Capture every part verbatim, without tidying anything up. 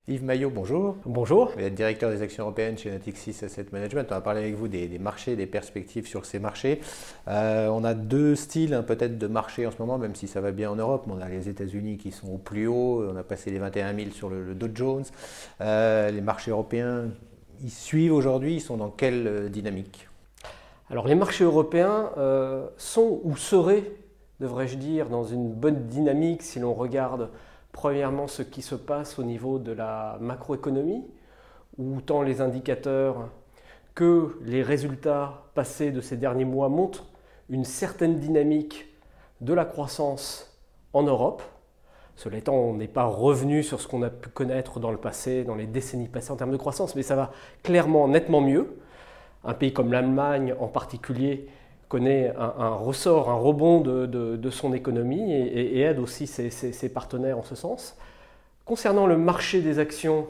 Yves Maillot, bonjour. Bonjour. Vous êtes directeur des actions européennes chez Natixis Asset Management. On va parler avec vous des, des marchés, des perspectives sur ces marchés. Euh, on a deux styles hein, peut-être de marché en ce moment, même si ça va bien en Europe. On a les États-Unis qui sont au plus haut. On a passé les vingt et un mille sur le, le Dow Jones. Euh, les marchés européens, ils suivent aujourd'hui. Ils sont dans quelle dynamique? Alors les marchés européens euh, sont ou seraient, devrais-je dire, dans une bonne dynamique si l'on regarde premièrement ce qui se passe au niveau de la macroéconomie, où tant les indicateurs que les résultats passés de ces derniers mois montrent une certaine dynamique de la croissance en Europe. Cela étant, on n'est pas revenu sur ce qu'on a pu connaître dans le passé, dans les décennies passées en termes de croissance, mais ça va clairement, nettement mieux. Un pays comme l'Allemagne en particulier connaît un, un ressort, un rebond de, de, de son économie et, et aide aussi ses, ses, ses partenaires en ce sens. Concernant le marché des actions,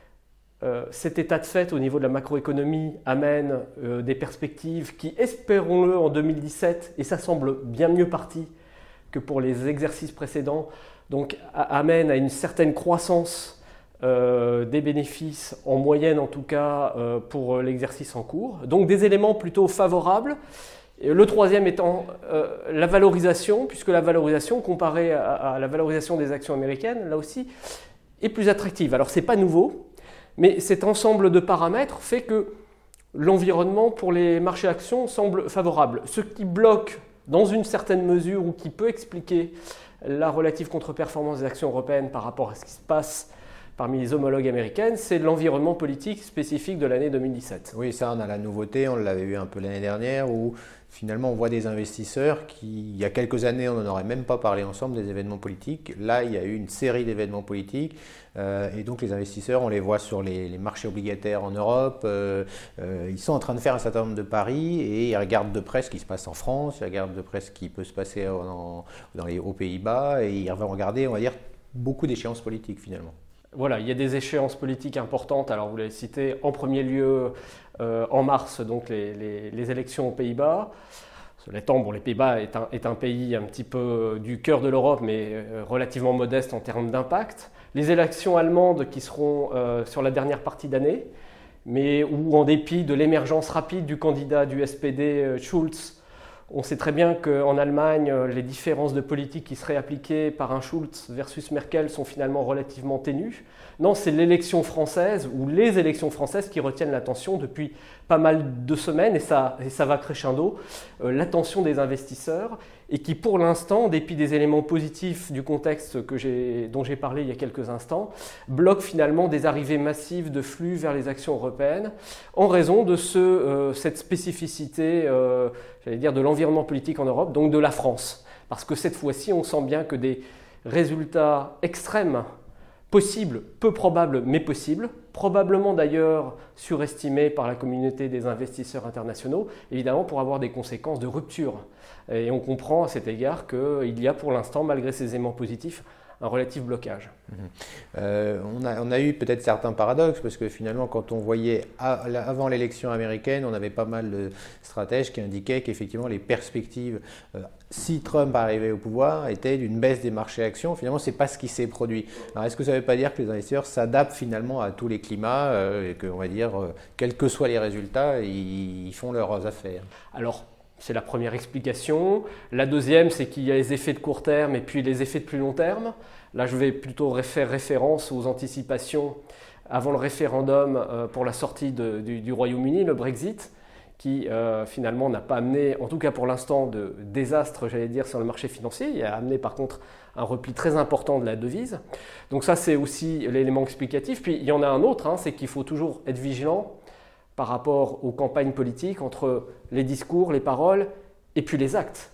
euh, cet état de fait au niveau de la macroéconomie amène euh, des perspectives qui, espérons-le, en deux mille dix-sept, et ça semble bien mieux parti que pour les exercices précédents, donc a, amène à une certaine croissance euh, des bénéfices, en moyenne en tout cas, euh, pour l'exercice en cours. Donc des éléments plutôt favorables. Et le troisième étant euh, la valorisation, puisque la valorisation, comparée à, à la valorisation des actions américaines, là aussi, est plus attractive. Alors, ce n'est pas nouveau, mais cet ensemble de paramètres fait que l'environnement pour les marchés actions semble favorable. Ce qui bloque, dans une certaine mesure, ou qui peut expliquer la relative contre-performance des actions européennes par rapport à ce qui se passe parmi les homologues américaines, c'est l'environnement politique spécifique de l'année deux mille dix-sept. Oui, ça, on a la nouveauté, on l'avait eu un peu l'année dernière, où finalement on voit des investisseurs qui, il y a quelques années, on n'en aurait même pas parlé ensemble des événements politiques. Là, il y a eu une série d'événements politiques, euh, et donc les investisseurs, on les voit sur les, les marchés obligataires en Europe, euh, euh, ils sont en train de faire un certain nombre de paris, et ils regardent de près ce qui se passe en France, ils regardent de près ce qui peut se passer en, dans les, aux Pays-Bas, et ils vont regarder, on va dire, beaucoup d'échéances politiques finalement. Voilà, il y a des échéances politiques importantes. Alors, vous l'avez cité, en premier lieu, euh, en mars, donc les, les, les élections aux Pays-Bas. Cela étant, bon, les Pays-Bas est un, est un pays un petit peu du cœur de l'Europe, mais euh, relativement modeste en termes d'impact. Les élections allemandes qui seront euh, sur la dernière partie d'année, mais où, en dépit de l'émergence rapide du candidat du S P D, euh, Schulz, on sait très bien qu'en Allemagne, les différences de politique qui seraient appliquées par un Schulz versus Merkel sont finalement relativement ténues. Non, c'est l'élection française ou les élections françaises qui retiennent l'attention depuis pas mal de semaines, et ça, et ça va crescendo, euh, l'attention des investisseurs, et qui pour l'instant, en dépit des éléments positifs du contexte que j'ai, dont j'ai parlé il y a quelques instants, bloquent finalement des arrivées massives de flux vers les actions européennes en raison de ce, euh, cette spécificité, euh, j'allais dire, de l'environnement politique en Europe, donc de la France. Parce que cette fois-ci, on sent bien que des résultats extrêmes, possibles, peu probables, mais possibles, probablement d'ailleurs surestimés par la communauté des investisseurs internationaux, évidemment pour avoir des conséquences de rupture. Et on comprend à cet égard qu'il y a pour l'instant, malgré ces éléments positifs, un relatif blocage. Mmh. Euh, on, a, on a eu peut-être certains paradoxes parce que finalement quand on voyait à, avant l'élection américaine, on avait pas mal de stratèges qui indiquaient qu'effectivement les perspectives, euh, si Trump arrivait au pouvoir, étaient d'une baisse des marchés actions. Finalement, ce n'est pas ce qui s'est produit. Alors est-ce que ça ne veut pas dire que les investisseurs s'adaptent finalement à tous les climats euh, et qu'on va dire, euh, quels que soient les résultats, ils, ils font leurs affaires? Alors, c'est la première explication. La deuxième, c'est qu'il y a les effets de court terme et puis les effets de plus long terme. Là, je vais plutôt faire référence aux anticipations avant le référendum pour la sortie de, du, du Royaume-Uni, le Brexit, qui euh, finalement n'a pas amené, en tout cas pour l'instant, de désastre, j'allais dire, sur le marché financier. Il a amené par contre un repli très important de la devise. Donc ça, c'est aussi l'élément explicatif. Puis il y en a un autre, hein, c'est qu'il faut toujours être vigilant par rapport aux campagnes politiques, entre les discours, les paroles et puis les actes.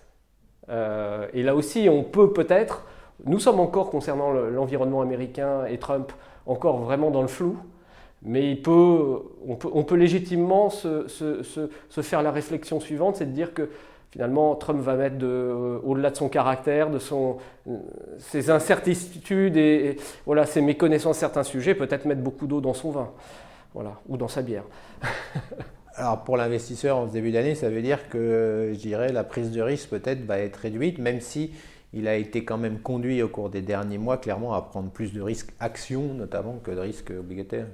Euh, et là aussi, on peut peut-être, nous sommes encore concernant le, l'environnement américain et Trump, encore vraiment dans le flou, mais il peut, on, peut, on peut légitimement se, se, se, se faire la réflexion suivante, c'est de dire que finalement Trump va mettre de, euh, au-delà de son caractère, de son, euh, ses incertitudes et, et voilà, ses méconnaissances de certains sujets, peut-être mettre beaucoup d'eau dans son vin. Voilà, ou dans sa bière. Alors pour l'investisseur en ce début d'année, ça veut dire que je dirais la prise de risque peut-être va être réduite, même si il a été quand même conduit au cours des derniers mois clairement à prendre plus de risques actions notamment que de risques obligataires.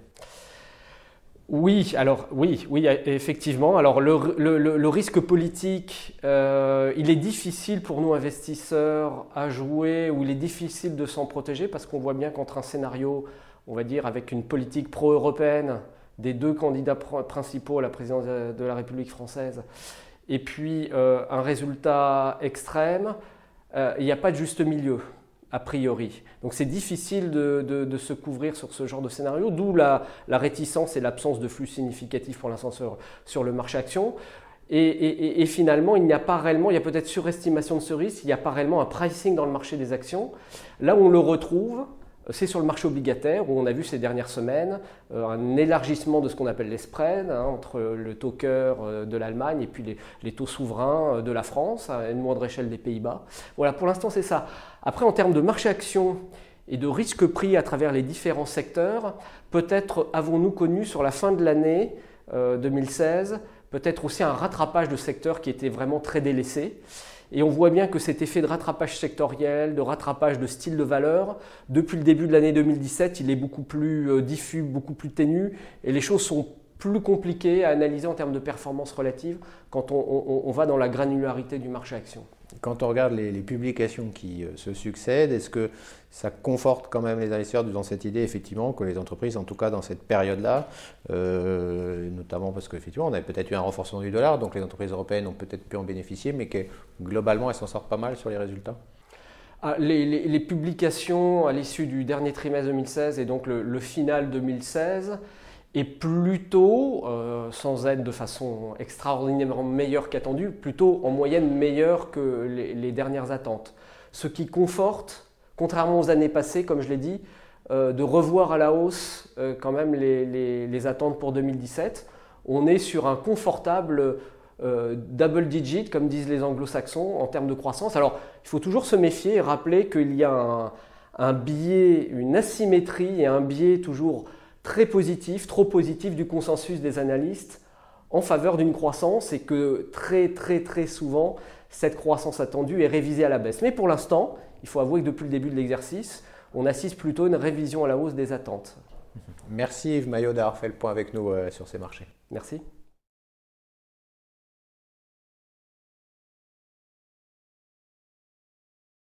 Oui, alors oui, oui, effectivement. Alors le, le, le risque politique, euh, il est difficile pour nous investisseurs à jouer, ou il est difficile de s'en protéger parce qu'on voit bien qu'entre un scénario, on va dire avec une politique pro-européenne des deux candidats pr- principaux à la présidence de la République française, et puis euh, un résultat extrême, euh, il n'y a pas de juste milieu. A priori. Donc c'est difficile de, de, de se couvrir sur ce genre de scénario, d'où la, la réticence et l'absence de flux significatifs pour l'instant sur, sur le marché action. Et, et, et finalement, il n'y a pas réellement, il y a peut-être surestimation de ce risque, il n'y a pas réellement un pricing dans le marché des actions. Là où on le retrouve, c'est sur le marché obligataire, où on a vu ces dernières semaines euh, un élargissement de ce qu'on appelle les spreads, hein, entre le taux cœur euh, de l'Allemagne et puis les, les taux souverains euh, de la France, à une moindre échelle des Pays-Bas. Voilà, pour l'instant c'est ça. Après, en termes de marché action et de risque pris à travers les différents secteurs, peut-être avons-nous connu sur la fin de l'année euh, deux mille seize, peut-être aussi un rattrapage de secteurs qui étaient vraiment très délaissés. Et on voit bien que cet effet de rattrapage sectoriel, de rattrapage de style de valeur, depuis le début de l'année deux mille dix-sept, il est beaucoup plus diffus, beaucoup plus ténu, et les choses sont plus compliquées à analyser en termes de performance relative quand on, on, on va dans la granularité du marché action. Quand on regarde les, les publications qui euh, se succèdent, est-ce que ça conforte quand même les investisseurs dans cette idée effectivement que les entreprises, en tout cas dans cette période-là, euh, notamment parce qu'effectivement on avait peut-être eu un renforcement du dollar, donc les entreprises européennes ont peut-être pu en bénéficier, mais que globalement elles s'en sortent pas mal sur les résultats? Ah, les, les, les publications à l'issue du dernier trimestre deux mille seize et donc le, le final deux mille seize est plutôt, euh, sans être de façon extraordinairement meilleure qu'attendue, plutôt en moyenne meilleure que les, les dernières attentes. Ce qui conforte, contrairement aux années passées, comme je l'ai dit, euh, de revoir à la hausse euh, quand même les, les, les attentes pour deux mille dix-sept. On est sur un confortable euh, double digit, comme disent les anglo-saxons, en termes de croissance. Alors, il faut toujours se méfier et rappeler qu'il y a un, un biais, une asymétrie et un biais toujours très positif, trop positif du consensus des analystes en faveur d'une croissance, et que très très très souvent cette croissance attendue est révisée à la baisse. Mais pour l'instant, il faut avouer que depuis le début de l'exercice, on assiste plutôt à une révision à la hausse des attentes. Merci Yves Maillot d'avoir fait le point avec nous euh, sur ces marchés. Merci.